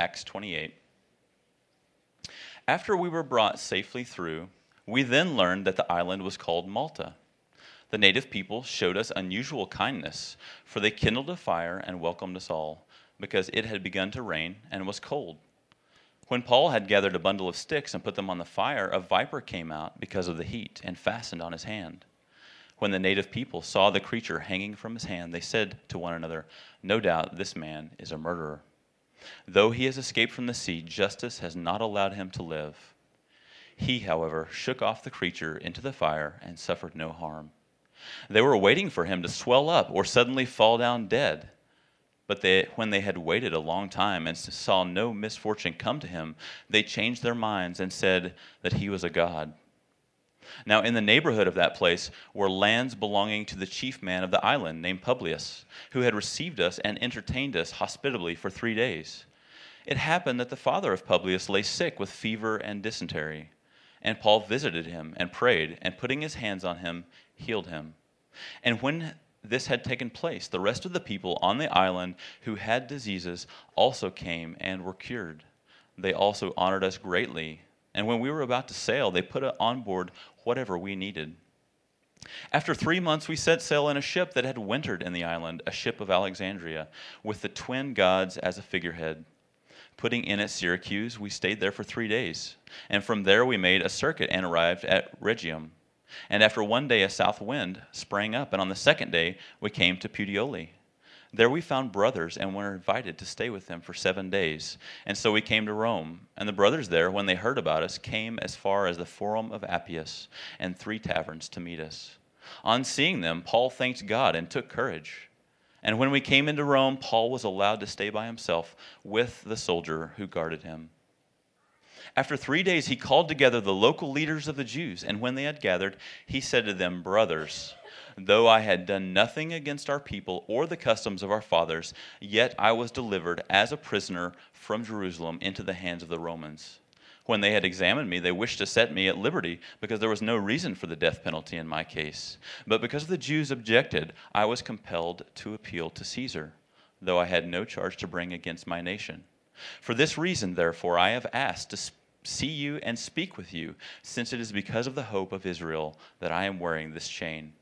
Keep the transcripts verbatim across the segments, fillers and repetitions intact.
Acts twenty-eight. After we were brought safely through, we then learned that the island was called Malta. The native people showed us unusual kindness, for they kindled a fire and welcomed us all, because it had begun to rain and was cold. When Paul had gathered a bundle of sticks and put them on the fire, a viper came out because of the heat and fastened on his hand. When the native people saw the creature hanging from his hand, they said to one another, "No doubt this man is a murderer. Though he has escaped from the sea, justice has not allowed him to live." He, however, shook off the creature into the fire and suffered no harm. They were waiting for him to swell up or suddenly fall down dead. But they, when they had waited a long time and saw no misfortune come to him, they changed their minds and said that he was a god. Now in the neighborhood of that place were lands belonging to the chief man of the island, named Publius, who had received us and entertained us hospitably for three days. It happened that the father of Publius lay sick with fever and dysentery. And Paul visited him and prayed, and putting his hands on him, healed him. And when this had taken place, the rest of the people on the island who had diseases also came and were cured. They also honored us greatly, and when we were about to sail, they put on board whatever we needed. After three months, we set sail in a ship that had wintered in the island, a ship of Alexandria, with the twin gods as a figurehead. Putting in at Syracuse, we stayed there for three days, and from there we made a circuit and arrived at Rhegium. And after one day a south wind sprang up, and on the second day we came to Puteoli. There we found brothers and were invited to stay with them for seven days. And so we came to Rome. And the brothers there, when they heard about us, came as far as the Forum of Appius and three taverns to meet us. On seeing them, Paul thanked God and took courage. And when we came into Rome, Paul was allowed to stay by himself with the soldier who guarded him. After three days, he called together the local leaders of the Jews, and when they had gathered, he said to them, "Brothers, though I had done nothing against our people or the customs of our fathers, yet I was delivered as a prisoner from Jerusalem into the hands of the Romans. When they had examined me, they wished to set me at liberty, because there was no reason for the death penalty in my case. But because the Jews objected, I was compelled to appeal to Caesar, though I had no charge to bring against my nation. For this reason, therefore, I have asked to speak see you and speak with you, since it is because of the hope of Israel that I am wearing this chain."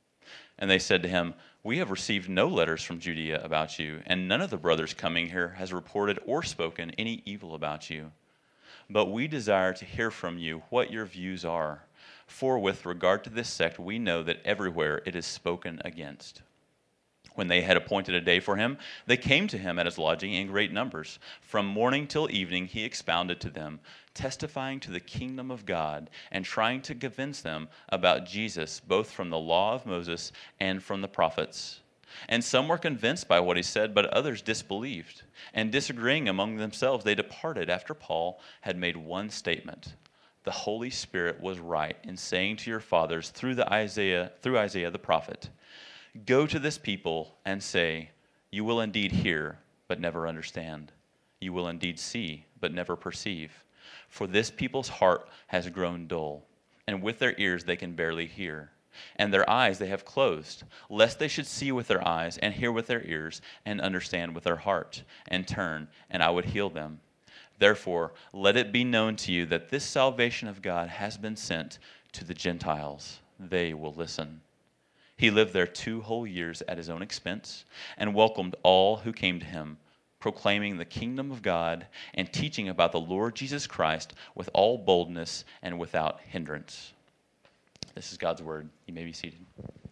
And they said to him, "We have received no letters from Judea about you, and none of the brothers coming here has reported or spoken any evil about you. But we desire to hear from you what your views are, for with regard to this sect we know that everywhere it is spoken against." When they had appointed a day for him, they came to him at his lodging in great numbers. From morning till evening he expounded to them, testifying to the kingdom of God and trying to convince them about Jesus, both from the law of Moses and from the prophets. And some were convinced by what he said, but others disbelieved. And disagreeing among themselves, they departed after Paul had made one statement: "The Holy Spirit was right in saying to your fathers through the Isaiah, through Isaiah the prophet, 'Go to this people and say, you will indeed hear, but never understand. You will indeed see, but never perceive. For this people's heart has grown dull, and with their ears they can barely hear. And their eyes they have closed, lest they should see with their eyes, and hear with their ears, and understand with their heart, and turn, and I would heal them. Therefore, let it be known to you that this salvation of God has been sent to the Gentiles. They will listen.' He lived there two whole years at his own expense and welcomed all who came to him, proclaiming the kingdom of God and teaching about the Lord Jesus Christ with all boldness and without hindrance." This is God's word. You may be seated.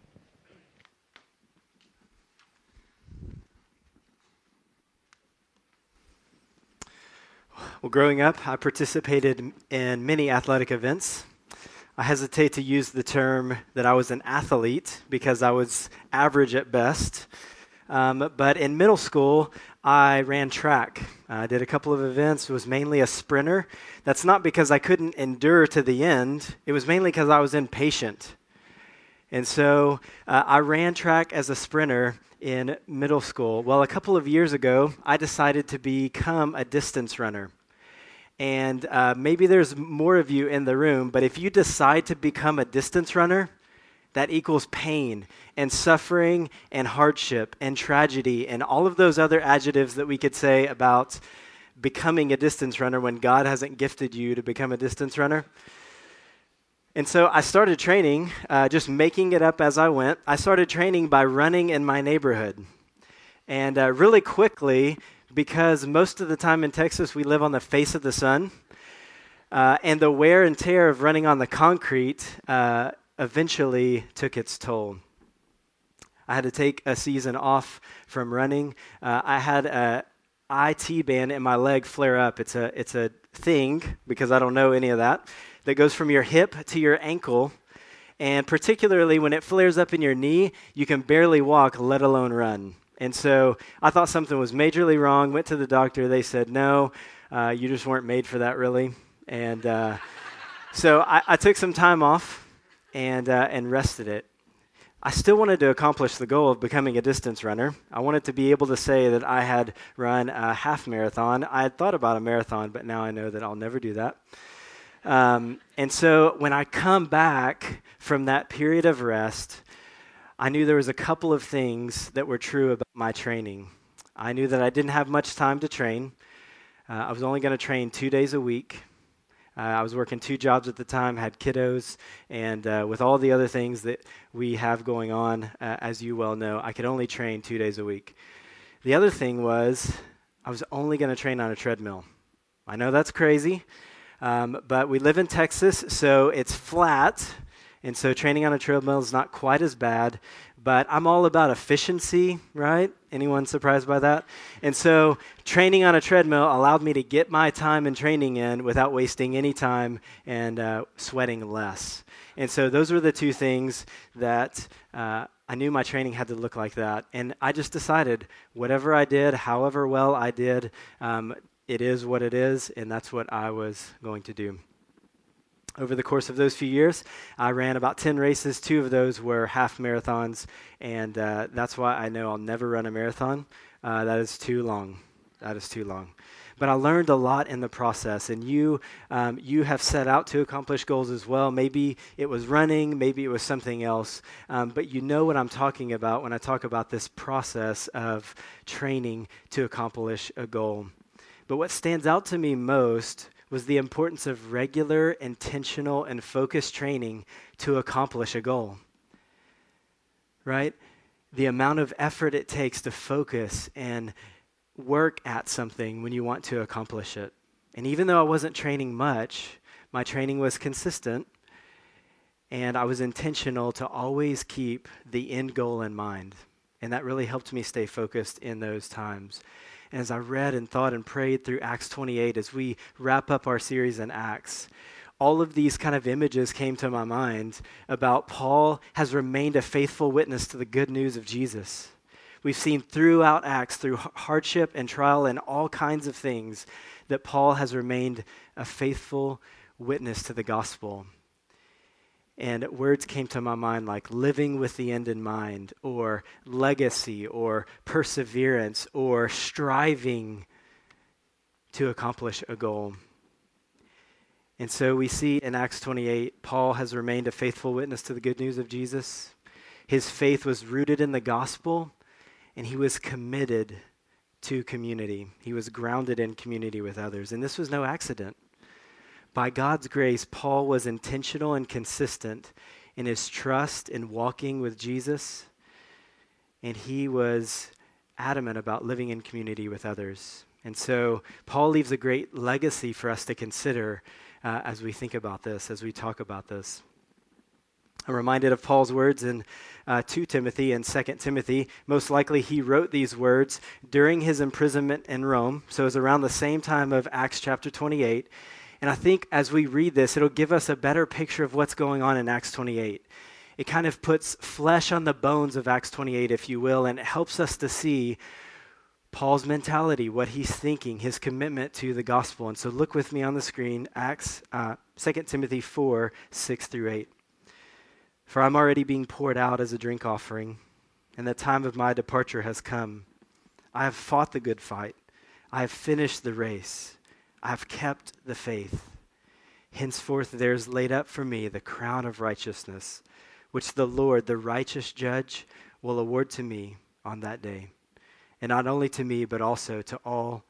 Well, growing up, I participated in many athletic events. I hesitate to use the term that I was an athlete because I was average at best. Um, but in middle school, I ran track. I did a couple of events, was mainly a sprinter. That's not because I couldn't endure to the end. It was mainly because I was impatient. And so uh, I ran track as a sprinter in middle school. Well, a couple of years ago, I decided to become a distance runner. And uh, maybe there's more of you in the room, but if you decide to become a distance runner, that equals pain and suffering and hardship and tragedy and all of those other adjectives that we could say about becoming a distance runner when God hasn't gifted you to become a distance runner. And so I started training, uh, just making it up as I went. I started training by running in my neighborhood. And uh, really quickly, because most of the time in Texas we live on the face of the sun, uh, and the wear and tear of running on the concrete uh, eventually took its toll. I had to take a season off from running. Uh, I had a I T band in my leg flare up. It's a it's a thing, because I don't know any of that, that goes from your hip to your ankle. And particularly when it flares up in your knee, you can barely walk, let alone run. And so I thought something was majorly wrong, went to the doctor. They said, no, uh, you just weren't made for that, really. And uh, so I, I took some time off and uh, and rested it. I still wanted to accomplish the goal of becoming a distance runner. I wanted to be able to say that I had run a half marathon. I had thought about a marathon, but now I know that I'll never do that. Um, and so when I come back from that period of rest, I knew there was a couple of things that were true about my training. I knew that I didn't have much time to train. Uh, I was only going to train two days a week. Uh, I was working two jobs at the time, had kiddos, and uh, with all the other things that we have going on, uh, as you well know, I could only train two days a week. The other thing was I was only going to train on a treadmill. I know that's crazy, um, but we live in Texas, so it's flat, and so training on a treadmill is not quite as bad, but I'm all about efficiency, right? Anyone surprised by that? And so training on a treadmill allowed me to get my time in training in without wasting any time and uh, sweating less. And so those were the two things that uh, I knew my training had to look like that. And I just decided whatever I did, however well I did, um, it is what it is, and that's what I was going to do. Over the course of those few years, I ran about ten races. Two of those were half marathons, and uh, that's why I know I'll never run a marathon. Uh, that is too long. That is too long. But I learned a lot in the process, and you um, you have set out to accomplish goals as well. Maybe it was running, maybe it was something else, um, but you know what I'm talking about when I talk about this process of training to accomplish a goal. But what stands out to me most was the importance of regular, intentional, and focused training to accomplish a goal, right? The amount of effort it takes to focus and work at something when you want to accomplish it. And even though I wasn't training much, my training was consistent, and I was intentional to always keep the end goal in mind. And that really helped me stay focused in those times. And as I read and thought and prayed through Acts twenty-eight, as we wrap up our series in Acts, all of these kind of images came to my mind about Paul has remained a faithful witness to the good news of Jesus. We've seen throughout Acts, through hardship and trial and all kinds of things, that Paul has remained a faithful witness to the gospel. And words came to my mind like living with the end in mind, or legacy, or perseverance, or striving to accomplish a goal. And so we see in Acts twenty-eight, Paul has remained a faithful witness to the good news of Jesus. His faith was rooted in the gospel, and he was committed to community. He was grounded in community with others. And this was no accident. By God's grace, Paul was intentional and consistent in his trust in walking with Jesus, and he was adamant about living in community with others. And so Paul leaves a great legacy for us to consider uh, as we think about this, as we talk about this. I'm reminded of Paul's words in uh, to Timothy and Second Timothy. Most likely he wrote these words during his imprisonment in Rome, so it was around the same time of Acts chapter twenty-eight. And I think as we read this, it'll give us a better picture of what's going on in Acts twenty-eight. It kind of puts flesh on the bones of Acts twenty-eight, if you will, and it helps us to see Paul's mentality, what he's thinking, his commitment to the gospel. And so look with me on the screen, Acts, uh, Second Timothy four, six through eight. For I'm already being poured out as a drink offering, and the time of my departure has come. I have fought the good fight. I have finished the race. I have kept the faith. Henceforth there is laid up for me the crown of righteousness, which the Lord, the righteous judge, will award to me on that day. And not only to me, but also to all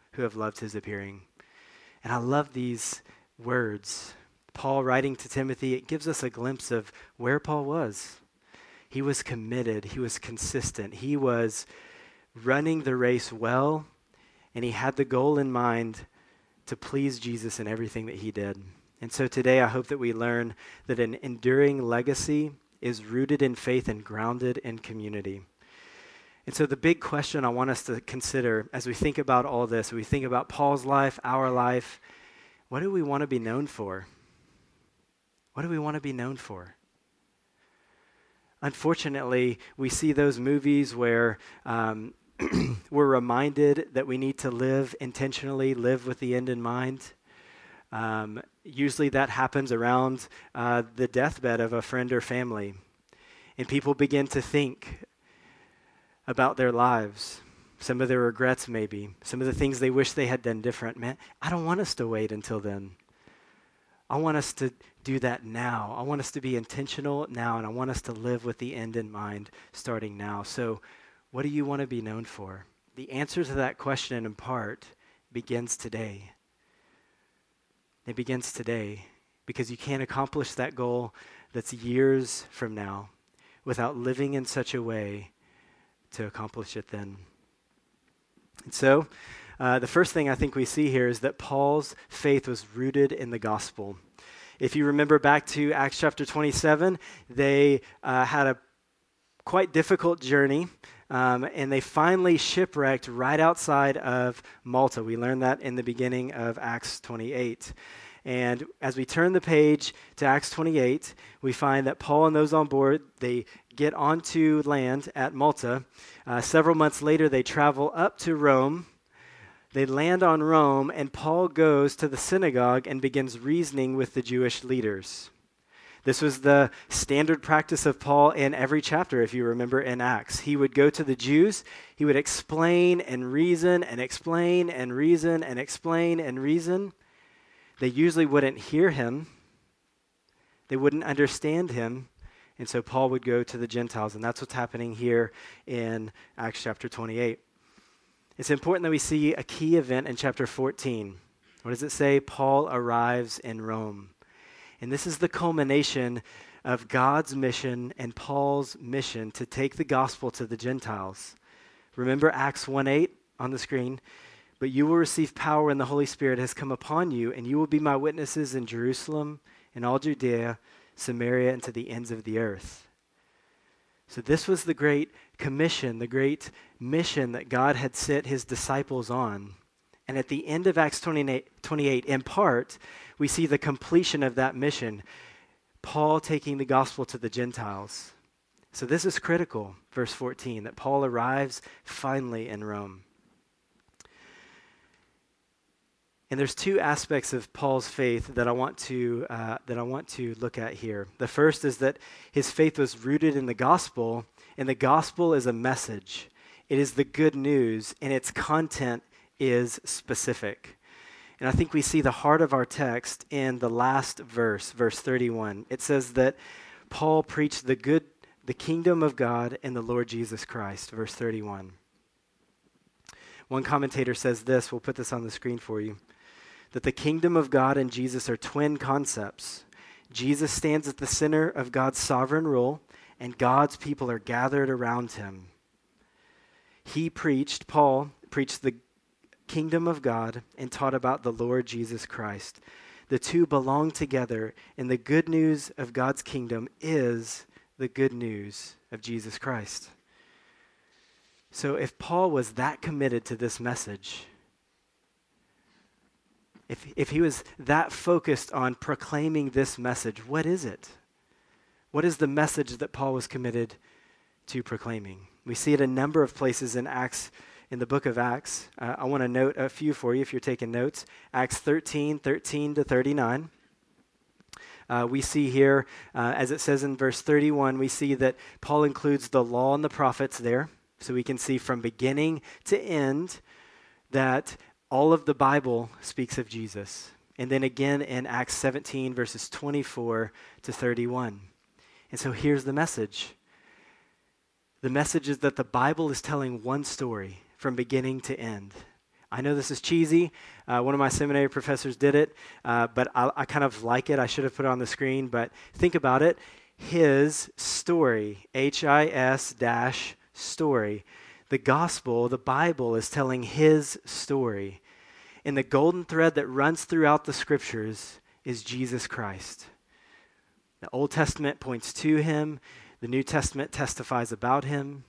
who have loved his appearing. And I love these words. Paul writing to Timothy, it gives us a glimpse of where Paul was. He was committed. He was consistent. He was running the race well, and he had the goal in mind to please Jesus in everything that he did. And so today I hope that we learn that an enduring legacy is rooted in faith and grounded in community. And so the big question I want us to consider as we think about all this, we think about Paul's life, our life, what do we want to be known for? What do we want to be known for? Unfortunately, we see those movies where um, we're reminded that we need to live intentionally, live with the end in mind. Um, usually that happens around uh, the deathbed of a friend or family. And people begin to think about their lives, some of their regrets maybe, some of the things they wish they had done different. Man, I don't want us to wait until then. I want us to do that now. I want us to be intentional now, and I want us to live with the end in mind starting now. So what do you want to be known for? The answer to that question in part begins today. It begins today because you can't accomplish that goal that's years from now without living in such a way to accomplish it then. And so uh, the first thing I think we see here is that Paul's faith was rooted in the gospel. If you remember back to Acts chapter twenty-seven, they uh, had a quite difficult journey, um, and they finally shipwrecked right outside of Malta. We learned that in the beginning of Acts twenty-eight. And as we turn the page to Acts twenty-eight, we find that Paul and those on board, they get onto land at Malta. Uh, several months later, they travel up to Rome. They land on Rome, and Paul goes to the synagogue and begins reasoning with the Jewish leaders. This was the standard practice of Paul in every chapter, if you remember in Acts. He would go to the Jews, he would explain and reason and explain and reason and explain and reason. They usually wouldn't hear him. They wouldn't understand him. And so Paul would go to the Gentiles, and that's what's happening here in Acts chapter twenty-eight. It's important that we see a key event in chapter fourteen. What does it say? Paul arrives in Rome. And this is the culmination of God's mission and Paul's mission to take the gospel to the Gentiles. Remember Acts one eight on the screen? But you will receive power when the Holy Spirit has come upon you, and you will be my witnesses in Jerusalem, in all Judea, Samaria, and to the ends of the earth. So this was the great commission, the great mission that God had set his disciples on. And at the end of Acts twenty-eight, in part, we see the completion of that mission, Paul taking the gospel to the Gentiles. So this is critical, verse fourteen, that Paul arrives finally in Rome. And there's two aspects of Paul's faith that I want to uh, that I want to look at here. The first is that his faith was rooted in the gospel, and the gospel is a message. It is the good news, and its content is specific. And I think we see the heart of our text in the last verse, verse thirty-one. It says that Paul preached the good, the kingdom of God and the Lord Jesus Christ, verse thirty-one. One commentator says this, we'll put this on the screen for you, that the kingdom of God and Jesus are twin concepts. Jesus stands at the center of God's sovereign rule, and God's people are gathered around him. He preached, Paul preached the kingdom of God and taught about the Lord Jesus Christ. The two belong together, and the good news of God's kingdom is the good news of Jesus Christ. So if Paul was that committed to this message, if, if he was that focused on proclaiming this message, what is it? What is the message that Paul was committed to proclaiming? We see it a number of places in Acts, in the book of Acts. Uh, I want to note a few for you if you're taking notes. Acts thirteen, thirteen to thirty-nine. Uh, we see here, uh, as it says in verse thirty-one, we see that Paul includes the law and the prophets there. So we can see from beginning to end that all of the Bible speaks of Jesus. And then again in Acts seventeen, verses twenty-four to thirty-one. And so here's the message. The message is that the Bible is telling one story from beginning to end. I know this is cheesy. Uh, one of my seminary professors did it, uh, but I, I kind of like it. I should have put it on the screen, but think about it. His story, H I S dash story. The gospel, the Bible, is telling his story. And the golden thread that runs throughout the scriptures is Jesus Christ. The Old Testament points to him. The New Testament testifies about him.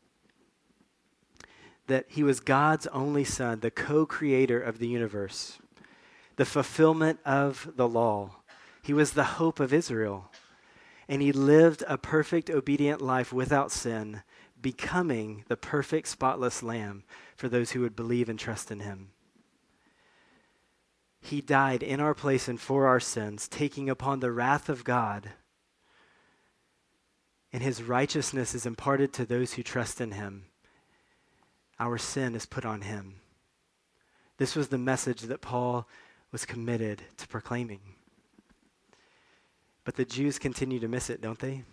That he was God's only son, the co-creator of the universe, the fulfillment of the law. He was the hope of Israel. And he lived a perfect, obedient life without sin, becoming the perfect, spotless lamb for those who would believe and trust in him. He died in our place and for our sins, taking upon the wrath of God. And his righteousness is imparted to those who trust in him. Our sin is put on him. This was the message that Paul was committed to proclaiming. But the Jews continue to miss it, don't they?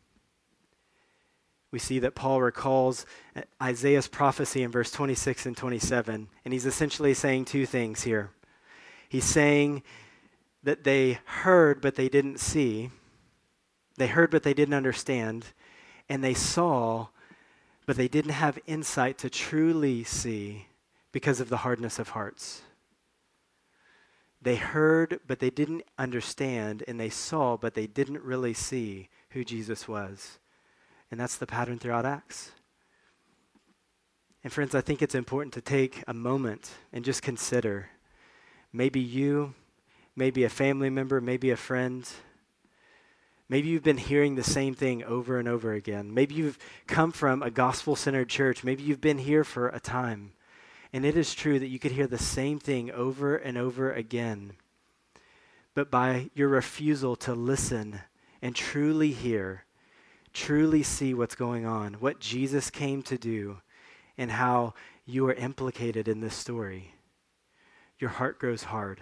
We see that Paul recalls Isaiah's prophecy in verse twenty-six and twenty-seven, and he's essentially saying two things here. He's saying that they heard, but they didn't see. They heard, but they didn't understand. And they saw, but they didn't have insight to truly see because of the hardness of hearts. They heard, but they didn't understand, and they saw, but they didn't really see who Jesus was. And that's the pattern throughout Acts. And friends, I think it's important to take a moment and just consider, maybe you, maybe a family member, maybe a friend, maybe you've been hearing the same thing over and over again. Maybe you've come from a gospel-centered church. Maybe you've been here for a time. And it is true that you could hear the same thing over and over again. But by your refusal to listen and truly hear, truly see what's going on, what Jesus came to do, and how you are implicated in this story, your heart grows hard.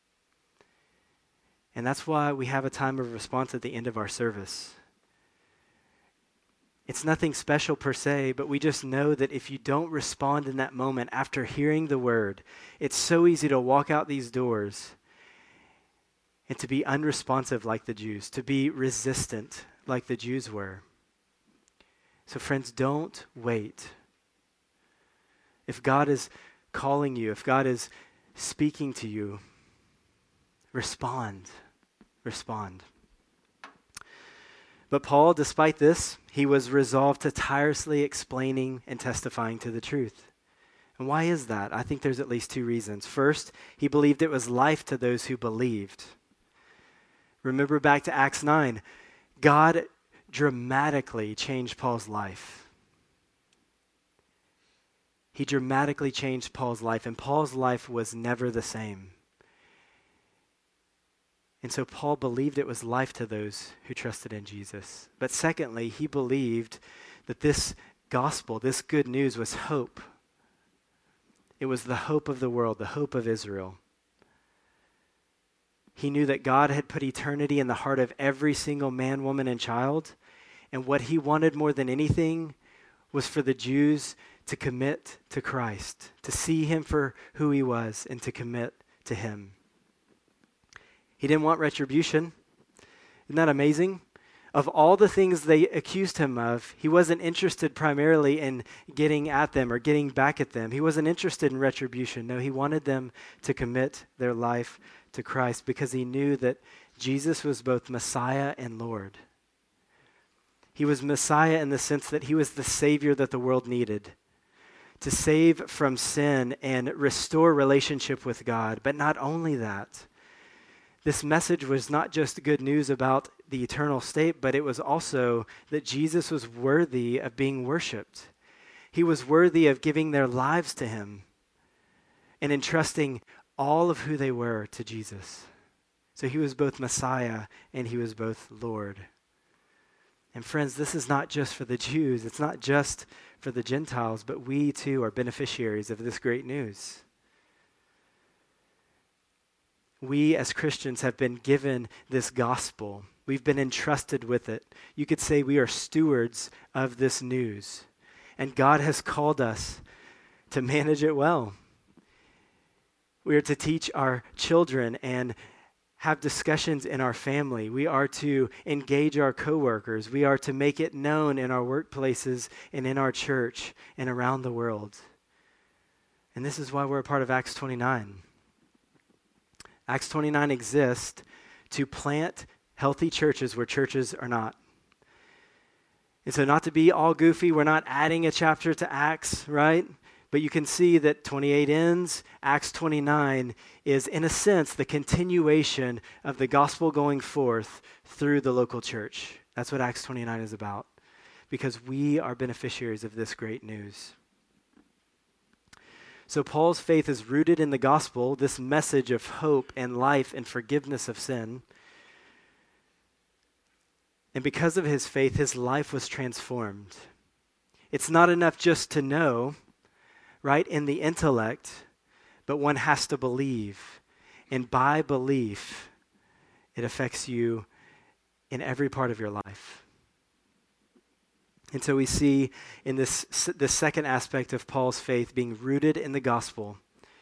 And that's why we have a time of response at the end of our service. It's nothing special per se, but we just know that if you don't respond in that moment after hearing the word, it's so easy to walk out these doors and to be unresponsive like the Jews, to be resistant like the Jews were. So friends, don't wait. If God is calling you, if God is speaking to you, respond. Respond. But Paul, despite this, he was resolved to tirelessly explaining and testifying to the truth. And why is that? I think there's at least two reasons. First, he believed it was life to those who believed. Remember back to Acts nine. God dramatically changed Paul's life. He dramatically changed Paul's life, and Paul's life was never the same. And so Paul believed it was life to those who trusted in Jesus. But secondly, he believed that this gospel, this good news, was hope. It was the hope of the world, the hope of Israel. He knew that God had put eternity in the heart of every single man, woman, and child. And what he wanted more than anything was for the Jews to commit to Christ, to see him for who he was, and to commit to him. He didn't want retribution. Isn't that amazing? Of all the things they accused him of, he wasn't interested primarily in getting at them or getting back at them. He wasn't interested in retribution. No, he wanted them to commit their life to Christ because he knew that Jesus was both Messiah and Lord. He was Messiah in the sense that he was the Savior that the world needed to save from sin and restore relationship with God. But not only that, this message was not just good news about the eternal state, but it was also that Jesus was worthy of being worshiped. He was worthy of giving their lives to him and entrusting all of who they were to Jesus. So he was both Messiah and he was both Lord. And friends, this is not just for the Jews. It's not just for the Gentiles, but we too are beneficiaries of this great news. We as Christians have been given this gospel. We've been entrusted with it. You could say we are stewards of this news. And God has called us to manage it well. We are to teach our children and have discussions in our family. We are to engage our coworkers. We are to make it known in our workplaces and in our church and around the world. And this is why we're a part of Acts twenty-nine. Acts twenty-nine exists to plant healthy churches where churches are not. And so not to be all goofy, we're not adding a chapter to Acts, right? But you can see that twenty-eight ends, Acts twenty-nine is, in a sense, the continuation of the gospel going forth through the local church. That's what Acts twenty-nine is about, because we are beneficiaries of this great news. So Paul's faith is rooted in the gospel, this message of hope and life and forgiveness of sin. And because of his faith, his life was transformed. It's not enough just to know, right, in the intellect, but one has to believe. And by belief, it affects you in every part of your life. And so we see in this the second aspect of Paul's faith being rooted in the gospel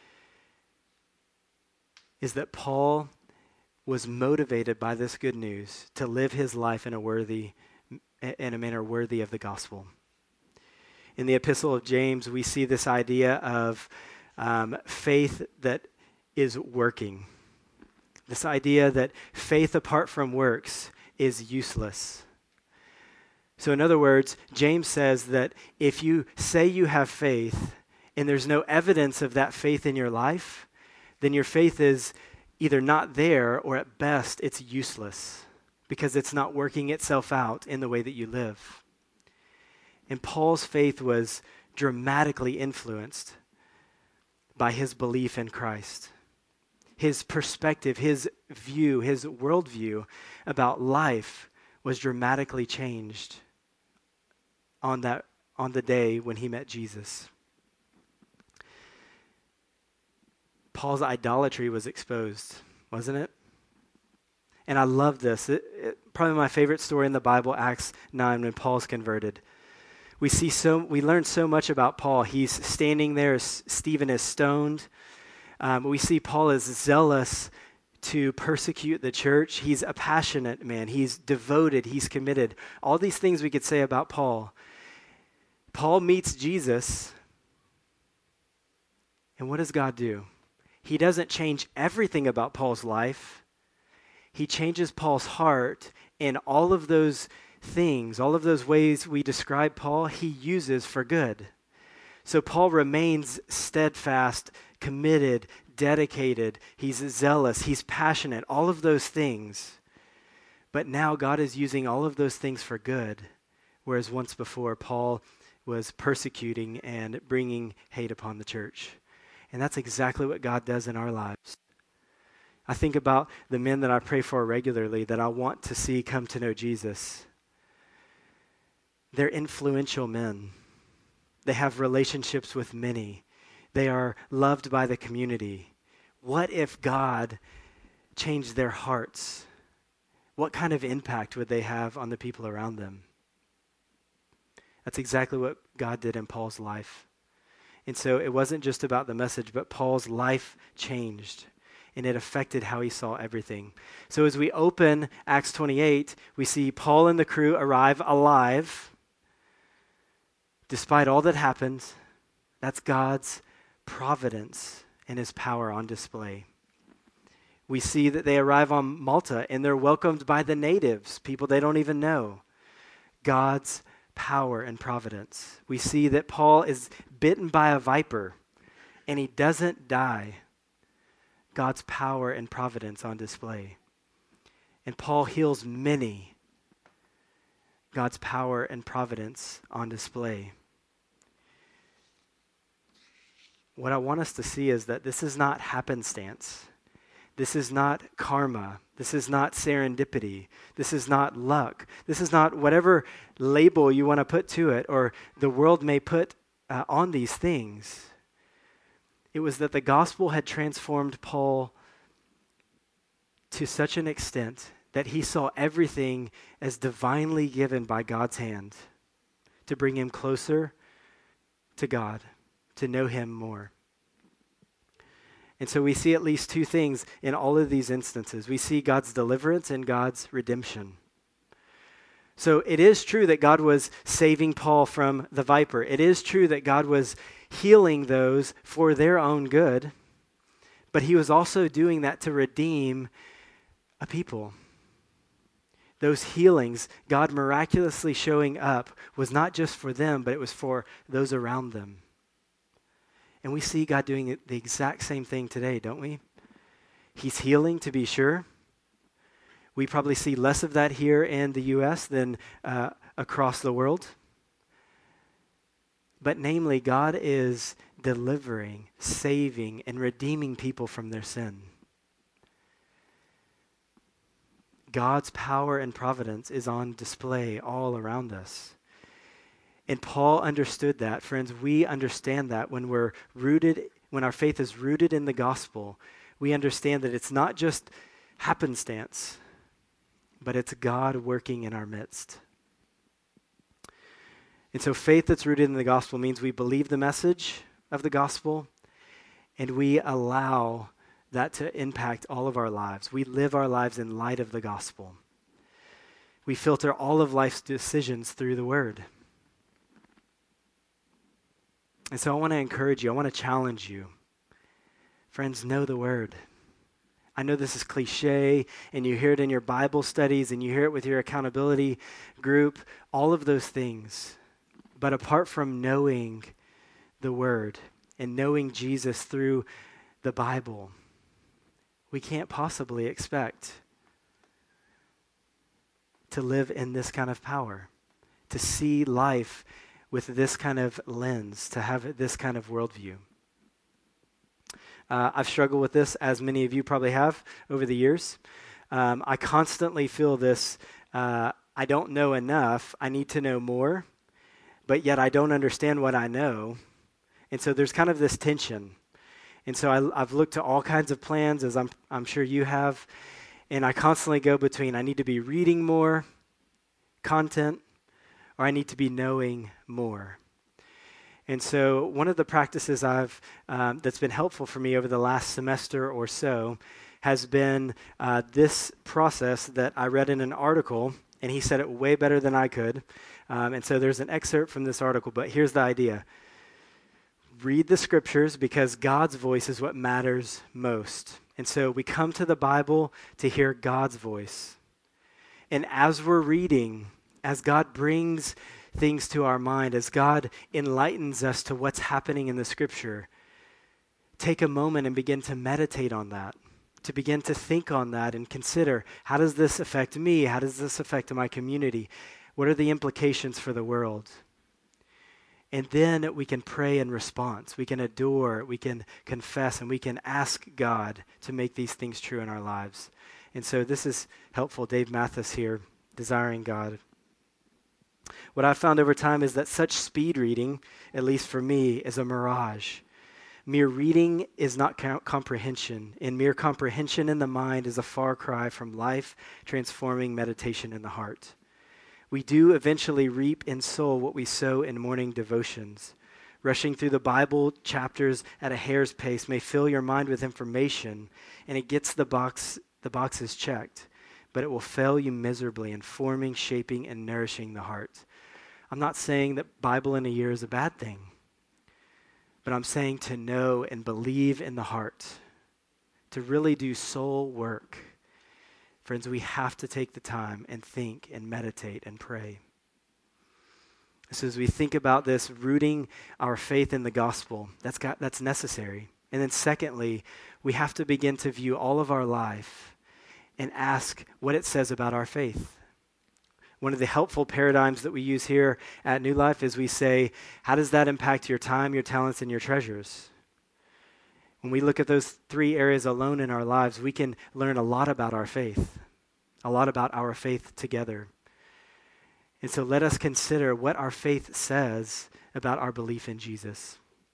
is that Paul was motivated by this good news to live his life in a worthy, in a manner worthy of the gospel. In the Epistle of James, we see this idea of um, faith that is working. This idea that faith apart from works is useless. So in other words, James says that if you say you have faith and there's no evidence of that faith in your life, then your faith is either not there or at best it's useless because it's not working itself out in the way that you live. And Paul's faith was dramatically influenced by his belief in Christ. His perspective, his view, his worldview about life was dramatically changed on that on the day when he met Jesus. Paul's idolatry was exposed, wasn't it? And I love this. It, it, probably my favorite story in the Bible, Acts nine, when Paul's converted. We see so we learn so much about Paul. He's standing there as Stephen is stoned. Um, we see Paul is zealous to persecute the church. He's a passionate man. He's devoted. He's committed. All these things we could say about Paul. Paul meets Jesus, and what does God do? He doesn't change everything about Paul's life. He changes Paul's heart in all of those things, all of those ways we describe Paul, he uses for good. So Paul remains steadfast, committed, dedicated. He's zealous. He's passionate, all of those things. But now God is using all of those things for good, whereas once before Paul was persecuting and bringing hate upon the church. And that's exactly what God does in our lives. I think about the men that I pray for regularly that I want to see come to know Jesus. They're influential men. They have relationships with many. They are loved by the community. What if God changed their hearts? What kind of impact would they have on the people around them? That's exactly what God did in Paul's life. And so it wasn't just about the message, but Paul's life changed, and it affected how he saw everything. So as we open Acts twenty-eight, we see Paul and the crew arrive alive, despite all that happened. That's God's providence and his power on display. We see that they arrive on Malta, and they're welcomed by the natives, people they don't even know. God's power and providence. We see that Paul is bitten by a viper, and he doesn't die. God's power and providence on display. And Paul heals many. God's power and providence on display. What I want us to see is that this is not happenstance. This is not karma. This is not serendipity. This is not luck. This is not whatever label you want to put to it or the world may put uh, on these things. It was that the gospel had transformed Paul to such an extent that he saw everything as divinely given by God's hand to bring him closer to God, to know him more. And so we see at least two things in all of these instances. We see God's deliverance and God's redemption. So it is true that God was saving Paul from the viper. It is true that God was healing those for their own good, but he was also doing that to redeem a people. Those healings, God miraculously showing up, was not just for them, but it was for those around them. And we see God doing the exact same thing today, don't we? He's healing, to be sure. We probably see less of that here in the U S than uh, across the world. But namely, God is delivering, saving, and redeeming people from their sin. God's power and providence is on display all around us. And Paul understood that. Friends, we understand that when we're rooted, when our faith is rooted in the gospel, we understand that it's not just happenstance, but it's God working in our midst. And so faith that's rooted in the gospel means we believe the message of the gospel and we allow that to impact all of our lives. We live our lives in light of the gospel. We filter all of life's decisions through the word. And so I want to encourage you, I want to challenge you. Friends, know the word. I know this is cliche, and you hear it in your Bible studies, and you hear it with your accountability group, all of those things. But apart from knowing the word and knowing Jesus through the Bible, we can't possibly expect to live in this kind of power, to see life with this kind of lens, to have this kind of worldview. Uh, I've struggled with this, as many of you probably have over the years. Um, I constantly feel this, uh, I don't know enough, I need to know more, but yet I don't understand what I know. And so there's kind of this tension. And so I, I've looked to all kinds of plans, as I'm, I'm sure you have, and I constantly go between I need to be reading more content, or I need to be knowing more. And so one of the practices I've um, that's been helpful for me over the last semester or so has been uh, this process that I read in an article, and he said it way better than I could. Um, and so there's an excerpt from this article, but here's the idea. Read the scriptures because God's voice is what matters most. And so we come to the Bible to hear God's voice. And as we're reading, as God brings things to our mind, as God enlightens us to what's happening in the scripture, take a moment and begin to meditate on that, to begin to think on that and consider, how does this affect me? How does this affect my community? What are the implications for the world? And then we can pray in response. We can adore, we can confess, and we can ask God to make these things true in our lives. And so this is helpful. Dave Mathis here, Desiring God. What I've found over time is that such speed reading, at least for me, is a mirage. Mere reading is not com- comprehension, and mere comprehension in the mind is a far cry from life-transforming meditation in the heart. We do eventually reap in soul what we sow in morning devotions. Rushing through the Bible chapters at a hair's pace may fill your mind with information, and it gets the box the boxes checked, but it will fail you miserably in forming, shaping, and nourishing the heart. I'm not saying that Bible in a year is a bad thing, but I'm saying to know and believe in the heart, to really do soul work. Friends, we have to take the time and think and meditate and pray. So as we think about this, rooting our faith in the gospel, that's got, that's necessary. And then secondly, we have to begin to view all of our life and ask what it says about our faith. One of the helpful paradigms that we use here at New Life is we say, how does that impact your time, your talents, and your treasures? When we look at those three areas alone in our lives, we can learn a lot about our faith, a lot about our faith together. And so let us consider what our faith says about our belief in Jesus.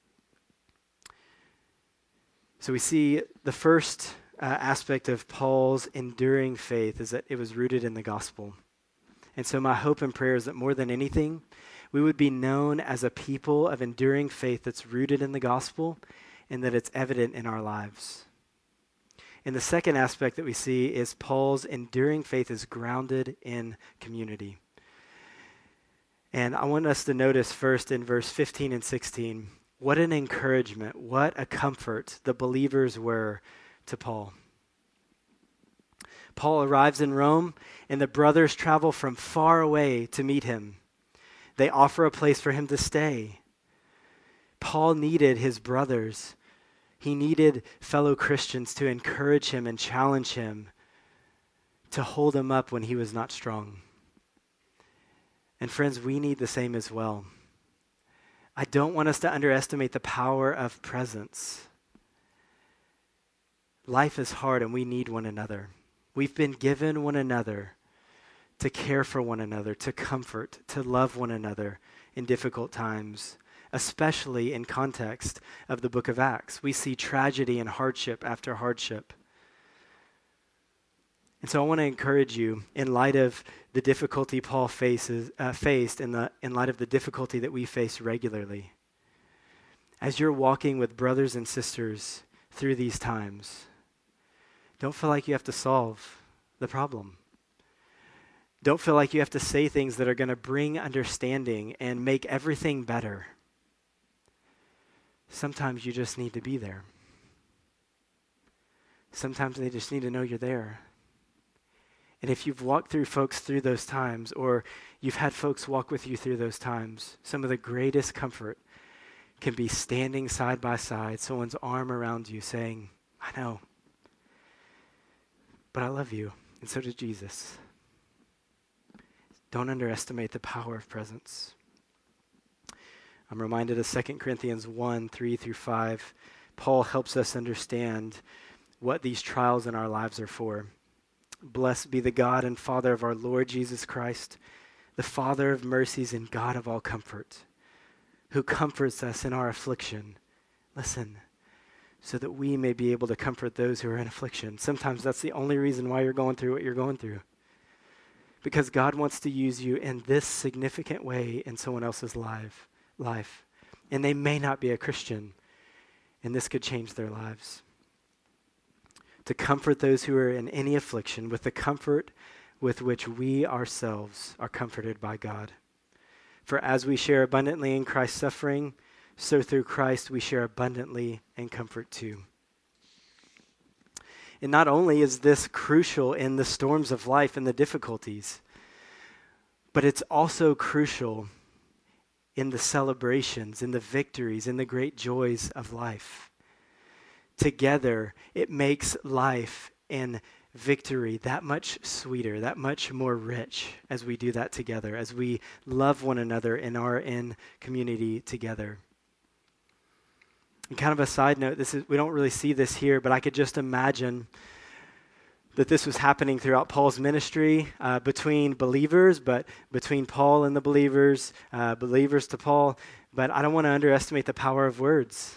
So we see the first uh, aspect of Paul's enduring faith is that it was rooted in the gospel. And so my hope and prayer is that more than anything, we would be known as a people of enduring faith that's rooted in the gospel and that it's evident in our lives. And the second aspect that we see is Paul's enduring faith is grounded in community. And I want us to notice first in verse fifteen and sixteen, what an encouragement, what a comfort the believers were to Paul. Paul arrives in Rome, and the brothers travel from far away to meet him. They offer a place for him to stay. Paul needed his brothers. He needed fellow Christians to encourage him and challenge him, to hold him up when he was not strong. And friends, we need the same as well. I don't want us to underestimate the power of presence. Life is hard and we need one another. We've been given one another to care for one another, to comfort, to love one another in difficult times, especially in context of the book of Acts. We see tragedy and hardship after hardship. And so I want to encourage you, in light of the difficulty Paul faces, uh, faced, in, the, in light of the difficulty that we face regularly, as you're walking with brothers and sisters through these times, don't feel like you have to solve the problem. Don't feel like you have to say things that are going to bring understanding and make everything better. Sometimes you just need to be there. Sometimes they just need to know you're there. And if you've walked through folks through those times, or you've had folks walk with you through those times, some of the greatest comfort can be standing side by side, someone's arm around you saying, I know, but I love you, and so does Jesus. Don't underestimate the power of presence. I'm reminded of Second Corinthians one, three through five. Paul helps us understand what these trials in our lives are for. Blessed be the God and Father of our Lord Jesus Christ, the Father of mercies and God of all comfort, who comforts us in our affliction. Listen, so that we may be able to comfort those who are in affliction. Sometimes that's the only reason why you're going through what you're going through. Because God wants to use you in this significant way in someone else's life, life. And they may not be a Christian, and this could change their lives. To comfort those who are in any affliction with the comfort with which we ourselves are comforted by God. For as we share abundantly in Christ's suffering, so through Christ we share abundantly in comfort too. And not only is this crucial in the storms of life and the difficulties, but it's also crucial in the celebrations, in the victories, in the great joys of life. Together, it makes life and victory that much sweeter, that much more rich as we do that together, as we love one another and are in community together. And kind of a side note, this is we don't really see this here, but I could just imagine that this was happening throughout Paul's ministry uh, between believers, but between Paul and the believers, uh, believers to Paul. But I don't want to underestimate the power of words.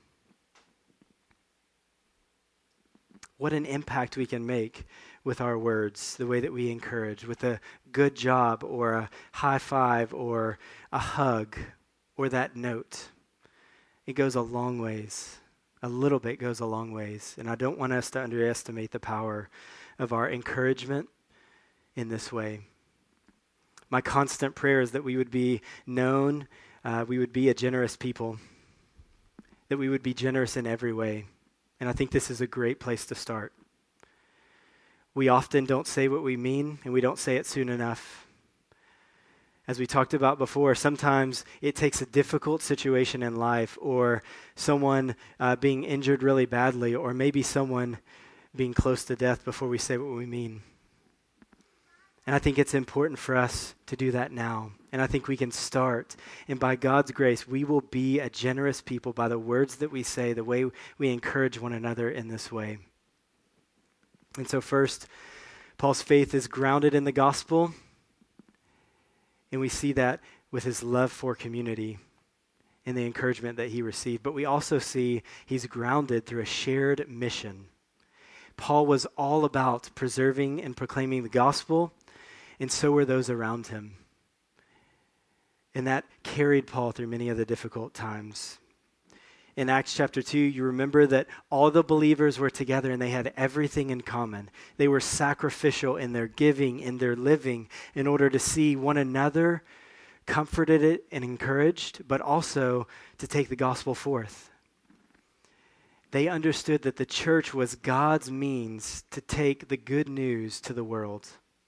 What an impact we can make with our words, the way that we encourage, with a good job or a high five or a hug or that note. It goes a long ways. A little bit goes a long ways. And I don't want us to underestimate the power of our encouragement in this way. My constant prayer is that we would be known, uh, we would be a generous people, that we would be generous in every way. And I think this is a great place to start. We often don't say what we mean, and we don't say it soon enough. As we talked about before, sometimes it takes a difficult situation in life, or someone uh, being injured really badly, or maybe someone being close to death before we say what we mean. And I think it's important for us to do that now. And I think we can start. And by God's grace, we will be a generous people by the words that we say, the way we encourage one another in this way. And so first, Paul's faith is grounded in the gospel. And we see that with his love for community and the encouragement that he received. But we also see he's grounded through a shared mission. Paul was all about preserving and proclaiming the gospel, and so were those around him. And that carried Paul through many of the difficult times. in Acts chapter two, you remember that all the believers were together and they had everything in common. They were sacrificial in their giving, in their living, in order to see one another comforted and encouraged, but also to take the gospel forth. They understood that the church was God's means to take the good news to the world.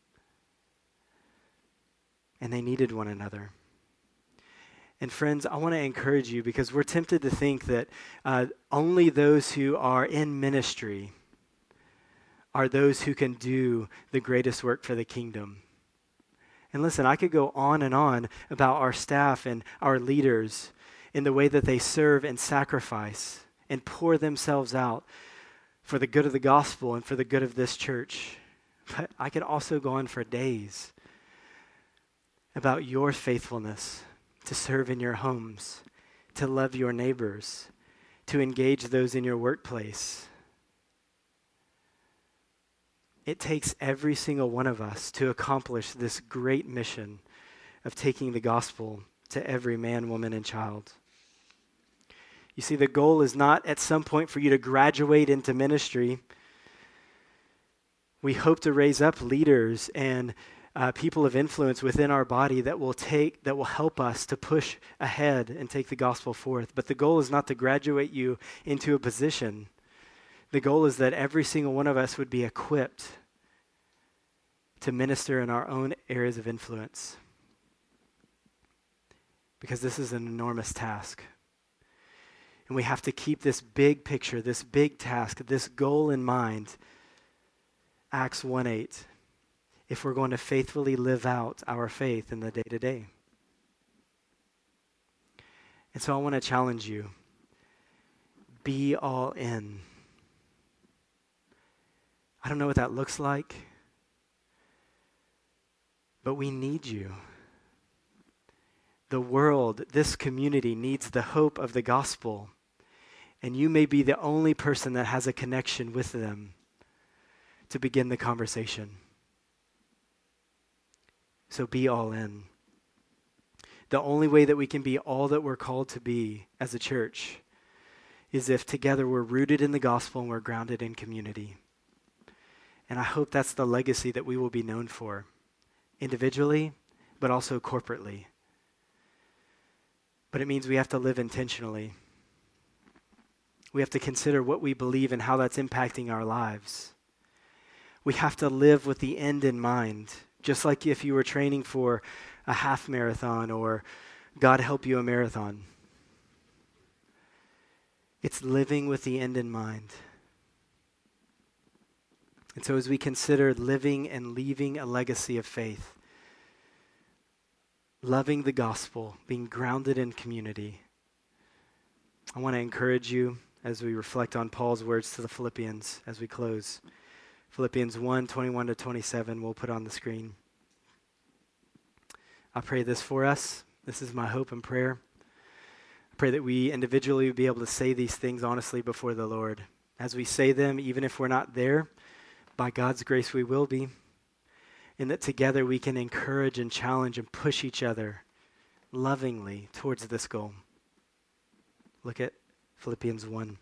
And they needed one another. And friends, I want to encourage you because we're tempted to think that uh, only those who are in ministry are those who can do the greatest work for the kingdom. And listen, I could go on and on about our staff and our leaders in the way that they serve and sacrifice and pour themselves out for the good of the gospel and for the good of this church. But I could also go on for days about your faithfulness to serve in your homes, to love your neighbors, to engage those in your workplace. It takes every single one of us to accomplish this great mission of taking the gospel to every man, woman, and child. You see, the goal is not at some point for you to graduate into ministry. We hope to raise up leaders and Uh, people of influence within our body that will take, that will help us to push ahead and take the gospel forth. But the goal is not to graduate you into a position. The goal is that every single one of us would be equipped to minister in our own areas of influence. Because this is an enormous task. And we have to keep this big picture, this big task, this goal in mind. Acts one eight. If we're going to faithfully live out our faith in the day-to-day. And so I want to challenge you. Be all in. I don't know what that looks like, but we need you. The world, this community needs the hope of the gospel, and you may be the only person that has a connection with them to begin the conversation. So be all in. The only way that we can be all that we're called to be as a church is if together we're rooted in the gospel and we're grounded in community. And I hope that's the legacy that we will be known for, individually, but also corporately. But it means we have to live intentionally. We have to consider what we believe and how that's impacting our lives. We have to live with the end in mind. Just like if you were training for a half marathon or, God help you, a marathon. It's living with the end in mind. And so as we consider living and leaving a legacy of faith, loving the gospel, being grounded in community, I want to encourage you as we reflect on Paul's words to the Philippians as we close. Philippians one, twenty-one to twenty-seven, we'll put on the screen. I pray this for us. This is my hope and prayer. I pray that we individually will be able to say these things honestly before the Lord. As we say them, even if we're not there, by God's grace we will be. And that together we can encourage and challenge and push each other lovingly towards this goal. Look at Philippians one.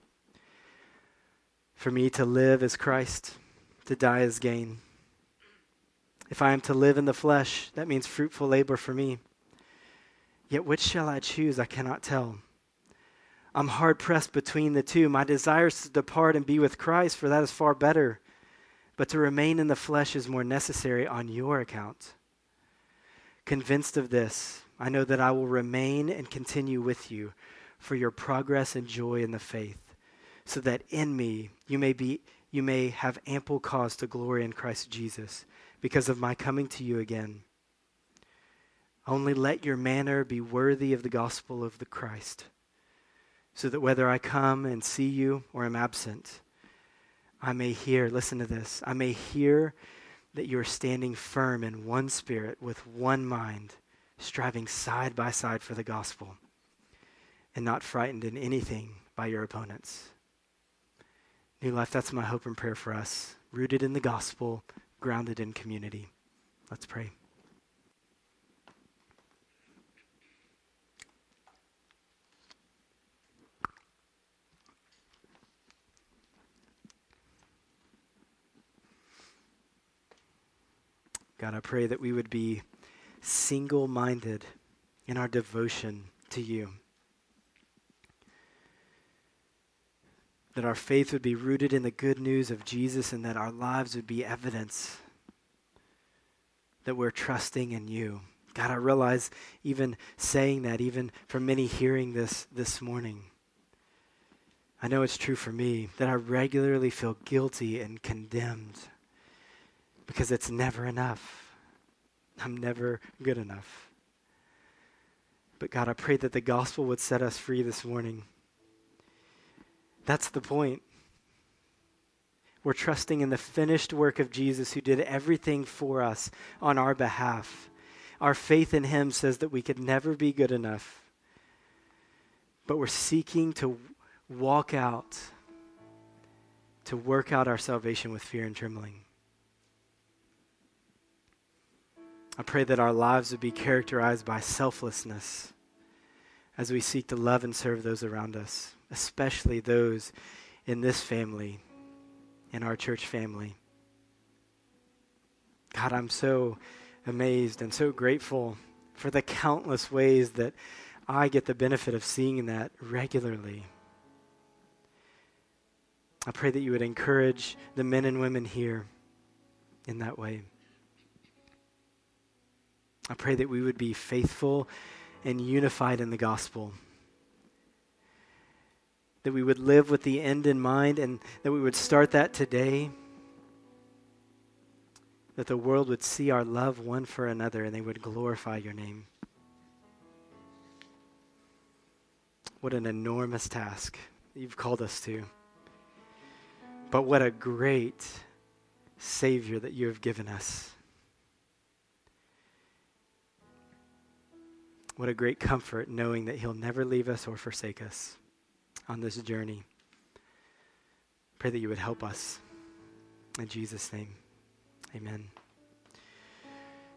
For me to live is Christ, to die is gain. If I am to live in the flesh, that means fruitful labor for me. Yet which shall I choose? I cannot tell. I'm hard pressed between the two. My desire is to depart and be with Christ, for that is far better. But to remain in the flesh is more necessary on your account. Convinced of this, I know that I will remain and continue with you for your progress and joy in the faith, so that in me you may be you may have ample cause to glory in Christ Jesus because of my coming to you again. Only let your manner be worthy of the gospel of the Christ, so that whether I come and see you or am absent, I may hear, listen to this, I may hear that you are standing firm in one spirit with one mind, striving side by side for the gospel, and not frightened in anything by your opponents. New Life, that's my hope and prayer for us. Rooted in the gospel, grounded in community. Let's pray. God, I pray that we would be single-minded in our devotion to you. That our faith would be rooted in the good news of Jesus and that our lives would be evidence that we're trusting in you. God, I realize even saying that, even for many hearing this this morning, I know it's true for me, that I regularly feel guilty and condemned because it's never enough. I'm never good enough. But God, I pray that the gospel would set us free this morning. That's the point. We're trusting in the finished work of Jesus who did everything for us on our behalf. Our faith in him says that we could never be good enough. But we're seeking to walk out, to work out our salvation with fear and trembling. I pray that our lives would be characterized by selflessness as we seek to love and serve those around us, especially those in this family, in our church family. God, I'm so amazed and so grateful for the countless ways that I get the benefit of seeing that regularly. I pray that you would encourage the men and women here in that way. I pray that we would be faithful and unified in the gospel. That we would live with the end in mind and that we would start that today. That the world would see our love one for another and they would glorify your name. What an enormous task you've called us to. But what a great Savior that you have given us. What a great comfort knowing that he'll never leave us or forsake us on this journey. Pray that you would help us. In Jesus' name, amen.